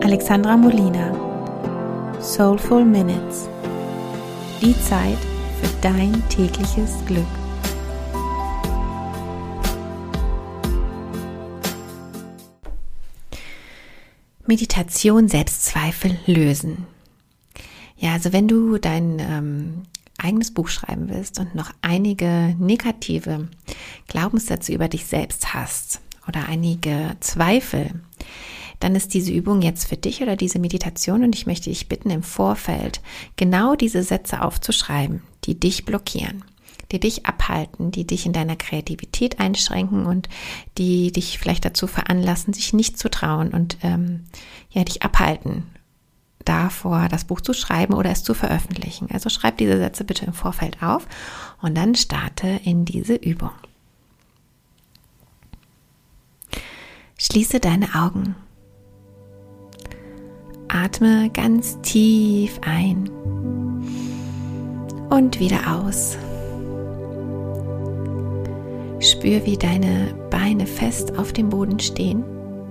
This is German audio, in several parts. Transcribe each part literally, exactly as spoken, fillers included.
Alexandra Molina. Soulful Minutes. Die Zeit für dein tägliches Glück. Meditation, Selbstzweifel lösen. Ja, also wenn du dein ähm, eigenes Buch schreiben willst und noch einige negative Glaubenssätze über dich selbst hast oder einige Zweifel, dann ist diese Übung jetzt für dich oder diese Meditation und ich möchte dich bitten, im Vorfeld genau diese Sätze aufzuschreiben, die dich blockieren, die dich abhalten, die dich in deiner Kreativität einschränken und die dich vielleicht dazu veranlassen, sich nicht zu trauen und ähm, ja, dich abhalten, davor das Buch zu schreiben oder es zu veröffentlichen. Also schreib diese Sätze bitte im Vorfeld auf und dann starte in diese Übung. Schließe deine Augen. Atme ganz tief ein und wieder aus. Spür, wie deine Beine fest auf dem Boden stehen.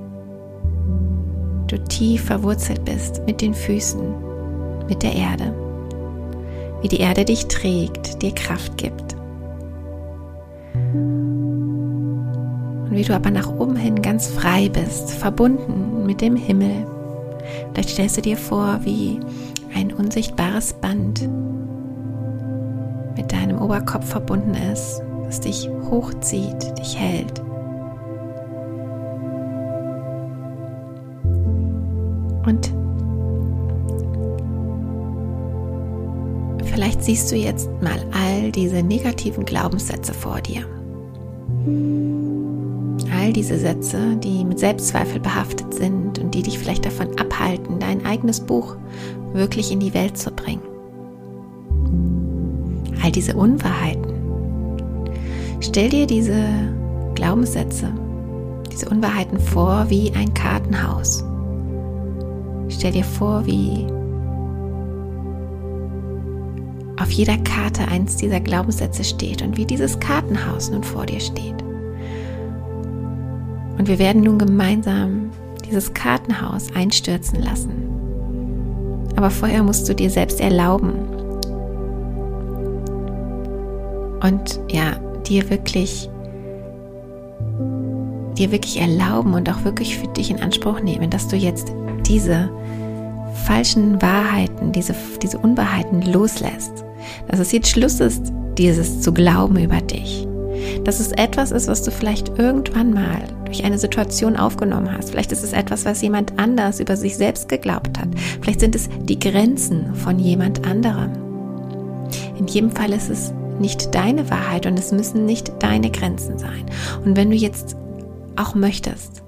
Du tief verwurzelt bist mit den Füßen, mit der Erde. Wie die Erde dich trägt, dir Kraft gibt. Und wie du aber nach oben hin ganz frei bist, verbunden mit dem Himmel. Vielleicht stellst du dir vor, wie ein unsichtbares Band mit deinem Oberkopf verbunden ist, das dich hochzieht, dich hält. Und vielleicht siehst du jetzt mal all diese negativen Glaubenssätze vor dir. All diese Sätze, die mit Selbstzweifel behaftet sind und die dich vielleicht davon abhalten, dein eigenes Buch wirklich in die Welt zu bringen. All diese Unwahrheiten. Stell dir diese Glaubenssätze, diese Unwahrheiten vor wie ein Kartenhaus. Stell dir vor, wie auf jeder Karte eins dieser Glaubenssätze steht und wie dieses Kartenhaus nun vor dir steht. Und wir werden nun gemeinsam dieses Kartenhaus einstürzen lassen. Aber vorher musst du dir selbst erlauben und ja, dir wirklich, dir wirklich erlauben und auch wirklich für dich in Anspruch nehmen, dass du jetzt diese falschen Wahrheiten, diese, diese Unwahrheiten loslässt. Dass es jetzt Schluss ist, dieses zu glauben über dich. Dass es etwas ist, was du vielleicht irgendwann mal durch eine Situation aufgenommen hast. Vielleicht ist es etwas, was jemand anders über sich selbst geglaubt hat. Vielleicht sind es die Grenzen von jemand anderem. In jedem Fall ist es nicht deine Wahrheit und es müssen nicht deine Grenzen sein. Und wenn du jetzt auch möchtest,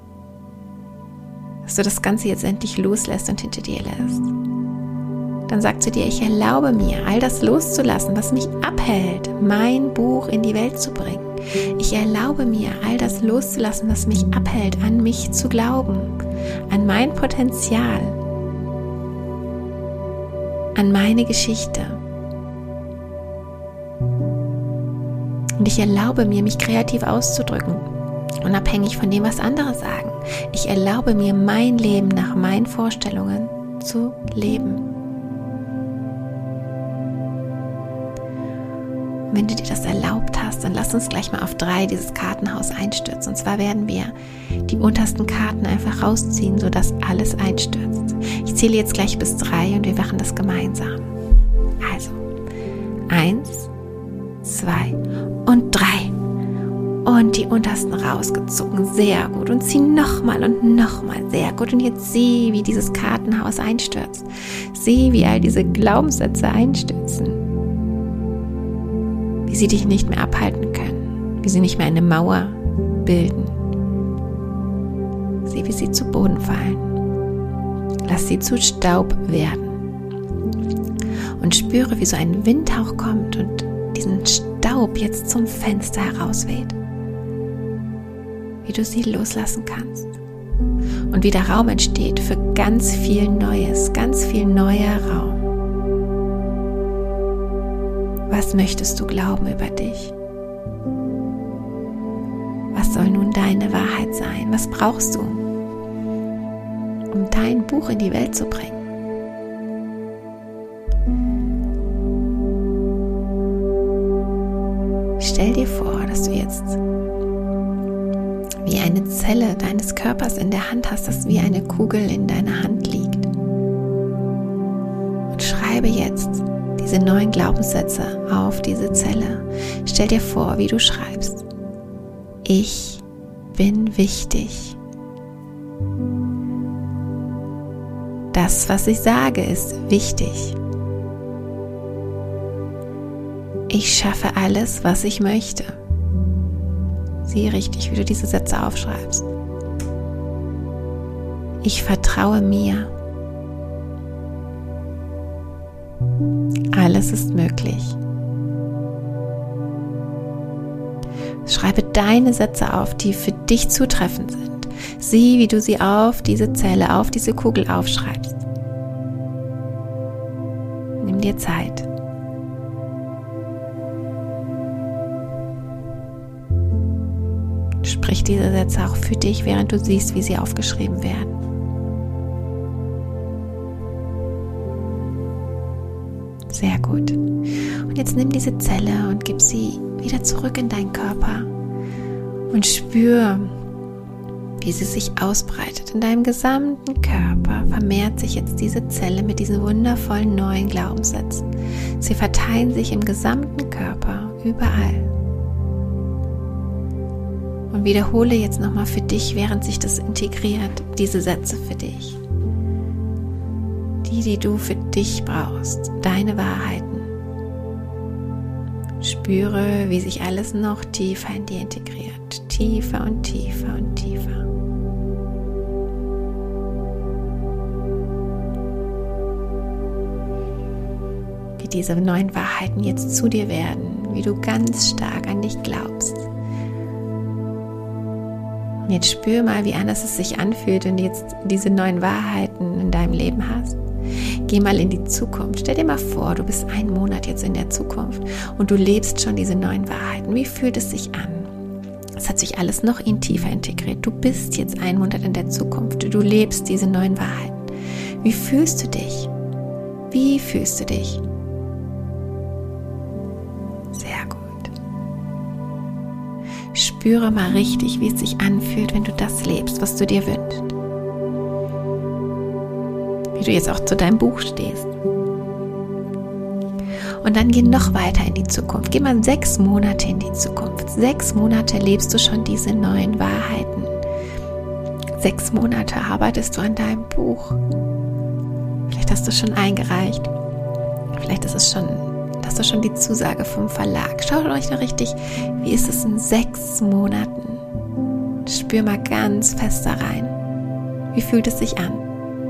dass du das Ganze jetzt endlich loslässt und hinter dir lässt, dann sag zu dir, ich erlaube mir, all das loszulassen, was mich abhält, mein Buch in die Welt zu bringen. Ich erlaube mir, all das loszulassen, was mich abhält, an mich zu glauben, an mein Potenzial, an meine Geschichte. Und ich erlaube mir, mich kreativ auszudrücken, unabhängig von dem, was andere sagen. Ich erlaube mir, mein Leben nach meinen Vorstellungen zu leben. Wenn du dir das erlaubt hast, dann lass uns gleich mal auf drei dieses Kartenhaus einstürzen. Und zwar werden wir die untersten Karten einfach rausziehen, sodass alles einstürzt. Ich zähle jetzt gleich bis drei und wir machen das gemeinsam. Also, eins, zwei und drei. Und die untersten rausgezogen, sehr gut. Und zieh nochmal und nochmal, sehr gut. Und jetzt sieh, wie dieses Kartenhaus einstürzt. Sieh, wie all diese Glaubenssätze einstürzen. Wie sie dich nicht mehr abhalten können. Wie sie nicht mehr eine Mauer bilden. Sieh, wie sie zu Boden fallen. Lass sie zu Staub werden. Und spüre, wie so ein Windhauch kommt und diesen Staub jetzt zum Fenster herausweht. Wie du sie loslassen kannst. Und wie der Raum entsteht für ganz viel Neues, ganz viel neuer Raum. Was möchtest du glauben über dich? Was soll nun deine Wahrheit sein? Was brauchst du, um dein Buch in die Welt zu bringen. Stell dir vor, dass du jetzt wie eine Zelle deines Körpers in der Hand hast, das wie eine Kugel in deiner Hand liegt. Und schreibe jetzt diese neuen Glaubenssätze auf diese Zelle. Stell dir vor, wie du schreibst: Ich bin wichtig. Das, was ich sage, ist wichtig. Ich schaffe alles, was ich möchte. Sieh richtig, wie du diese Sätze aufschreibst. Ich vertraue mir. Alles ist möglich. Schreibe deine Sätze auf, die für dich zutreffend sind. Sieh, wie du sie auf diese Zelle, auf diese Kugel aufschreibst. Nimm dir Zeit. Sprich diese Sätze auch für dich, während du siehst, wie sie aufgeschrieben werden. Sehr gut. Und jetzt nimm diese Zelle und gib sie wieder zurück in deinen Körper und spür, wie sie sich ausbreitet. In deinem gesamten Körper vermehrt sich jetzt diese Zelle mit diesen wundervollen neuen Glaubenssätzen. Sie verteilen sich im gesamten Körper, überall. Und wiederhole jetzt nochmal für dich, während sich das integriert, diese Sätze für dich. Die, die du für dich brauchst, deine Wahrheiten. Spüre, wie sich alles noch tiefer in dir integriert. Tiefer und tiefer und tiefer. Wie diese neuen Wahrheiten jetzt zu dir werden, wie du ganz stark an dich glaubst. Und jetzt spür mal, wie anders es sich anfühlt, wenn du jetzt diese neuen Wahrheiten in deinem Leben hast. Geh mal in die Zukunft. Stell dir mal vor, du bist einen Monat jetzt in der Zukunft und du lebst schon diese neuen Wahrheiten. Wie fühlt es sich an? Es hat sich alles noch in tiefer integriert. Du bist jetzt einen Monat in der Zukunft. Du lebst diese neuen Wahrheiten. Wie fühlst du dich? Wie fühlst du dich? Sehr gut. Spüre mal richtig, wie es sich anfühlt, wenn du das lebst, was du dir wünschst. Wie du jetzt auch zu deinem Buch stehst. Und dann geh noch weiter in die Zukunft. Geh mal sechs Monate in die Zukunft. Sechs Monate lebst du schon diese neuen Wahrheiten. Sechs Monate arbeitest du an deinem Buch. Vielleicht hast du schon eingereicht. Vielleicht ist es schon, hast du schon die Zusage vom Verlag. Schaut euch da richtig, wie ist es in sechs Monaten? Spür mal ganz fest da rein. Wie fühlt es sich an?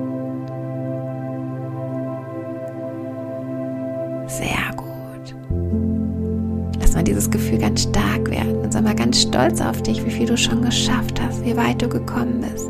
Sehr gut. Lass mal dieses Gefühl ganz stark werden und sei mal ganz stolz auf dich, wie viel du schon geschafft hast, wie weit du gekommen bist.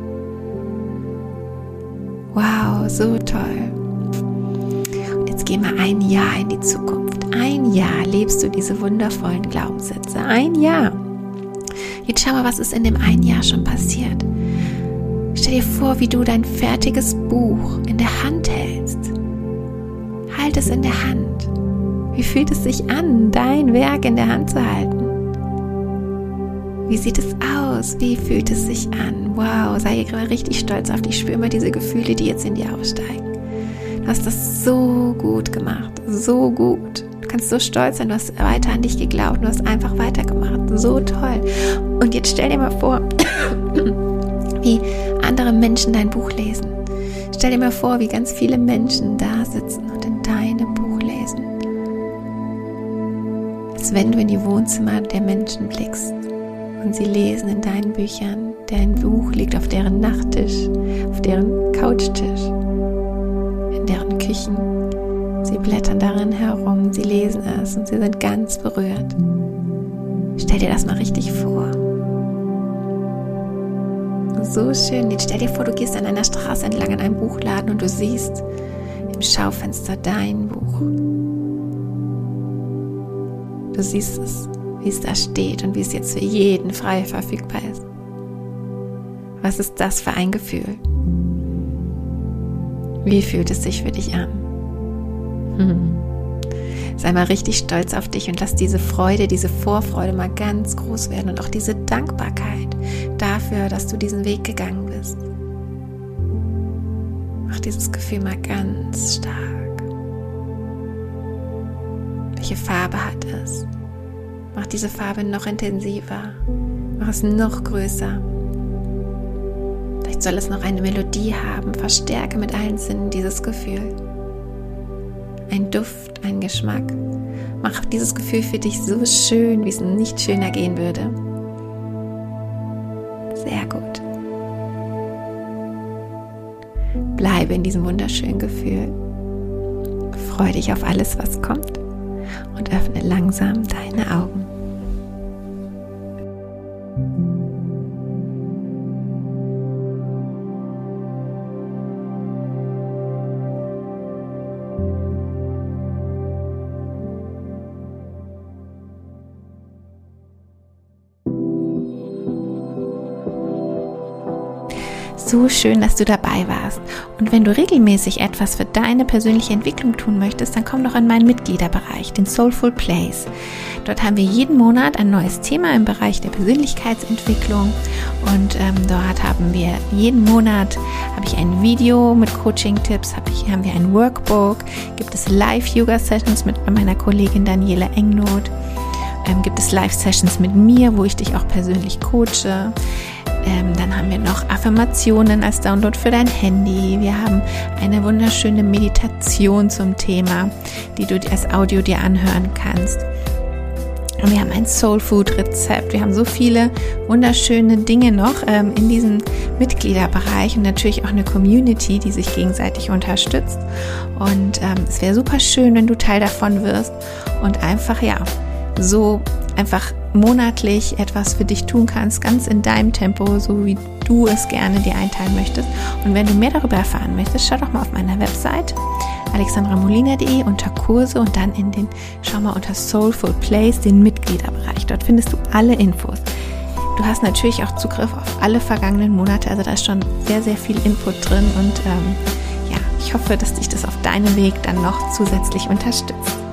Wow, so toll. Und jetzt geh mal ein Jahr in die Zukunft. Ein Jahr lebst du diese wundervollen Glaubenssätze. Ein Jahr. Jetzt schau mal, was ist in dem einen Jahr schon passiert. Stell dir vor, wie du dein fertiges Buch in der Hand hältst. Halt es in der Hand. Wie fühlt es sich an, dein Werk in der Hand zu halten? Wie sieht es aus? Wie fühlt es sich an? Wow, sei gerade richtig stolz auf dich. Spür mal diese Gefühle, die jetzt in dir aufsteigen. Du hast das so gut gemacht. So gut. Du kannst so stolz sein. Du hast weiter an dich geglaubt. Du hast einfach weitergemacht. So toll. Und jetzt stell dir mal vor, wie andere Menschen dein Buch lesen. Stell dir mal vor, wie ganz viele Menschen da sitzen und in deinem Buch lesen. Als wenn du in die Wohnzimmer der Menschen blickst und sie lesen in deinen Büchern. Dein Buch liegt auf deren Nachttisch, auf deren Couchtisch, in deren Küchen. Sie blättern darin herum, sie lesen es und sie sind ganz berührt. Stell dir das mal richtig vor. So schön. Jetzt stell dir vor, du gehst an einer Straße entlang in einem Buchladen und du siehst im Schaufenster dein Buch. Du siehst es, wie es da steht und wie es jetzt für jeden frei verfügbar ist. Was ist das für ein Gefühl? Wie fühlt es sich für dich an? Hm. Sei mal richtig stolz auf dich und lass diese Freude, diese Vorfreude mal ganz groß werden und auch diese Dankbarkeit dafür, dass du diesen Weg gegangen bist. Mach dieses Gefühl mal ganz stark. Welche Farbe hat es? Mach diese Farbe noch intensiver. Mach es noch größer. Vielleicht soll es noch eine Melodie haben. Verstärke mit allen Sinnen dieses Gefühl. Ein Duft, ein Geschmack. Mach dieses Gefühl für dich so schön, wie es nicht schöner gehen würde. Sehr gut. Bleibe in diesem wunderschönen Gefühl. Freue dich auf alles, was kommt und öffne langsam deine Augen. So schön, dass du dabei warst. Und wenn du regelmäßig etwas für deine persönliche Entwicklung tun möchtest, dann komm doch in meinen Mitgliederbereich, den Soulful Place. Dort haben wir jeden Monat ein neues Thema im Bereich der Persönlichkeitsentwicklung und ähm, dort haben wir jeden Monat habe ich ein Video mit Coaching-Tipps, habe ich, haben wir ein Workbook, gibt es Live-Yoga-Sessions mit meiner Kollegin Daniela Engnot, ähm, gibt es Live-Sessions mit mir, wo ich dich auch persönlich coache. Ähm, dann haben wir noch Affirmationen als Download für dein Handy. Wir haben eine wunderschöne Meditation zum Thema, die du als Audio dir anhören kannst. Und wir haben ein Soulfood-Rezept. Wir haben so viele wunderschöne Dinge noch ähm, in diesem Mitgliederbereich und natürlich auch eine Community, die sich gegenseitig unterstützt. Und ähm, es wäre super schön, wenn du Teil davon wirst und einfach, ja, so einfach monatlich etwas für dich tun kannst, ganz in deinem Tempo, so wie du es gerne dir einteilen möchtest. Und wenn du mehr darüber erfahren möchtest, schau doch mal auf meiner Website alexandra molina punkt de unter Kurse und dann in den, schau mal unter Soulful Place, den Mitgliederbereich. Dort findest du alle Infos. Du hast natürlich auch Zugriff auf alle vergangenen Monate, also da ist schon sehr, sehr viel Input drin und ähm, ja, ich hoffe, dass dich das auf deinem Weg dann noch zusätzlich unterstützt.